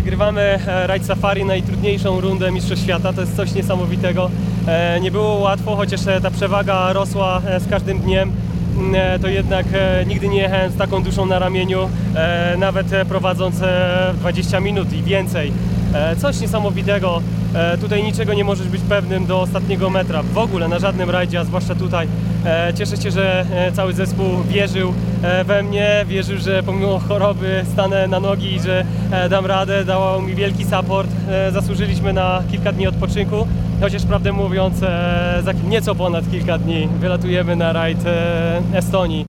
Wygrywamy rajd safari, najtrudniejszą rundę Mistrzostw Świata, to jest coś niesamowitego. Nie było łatwo, chociaż ta przewaga rosła z każdym dniem. To jednak nigdy nie jechałem z taką duszą na ramieniu, nawet prowadząc 20 minut i więcej. Coś niesamowitego, tutaj niczego nie możesz być pewnym do ostatniego metra, w ogóle na żadnym rajdzie, a zwłaszcza tutaj. Cieszę się, że cały zespół wierzył we mnie, wierzył, że pomimo choroby stanę na nogi i że dam radę, dawał mi wielki support. Zasłużyliśmy na kilka dni odpoczynku, chociaż prawdę mówiąc za nieco ponad kilka dni wylatujemy na rajd Estonii.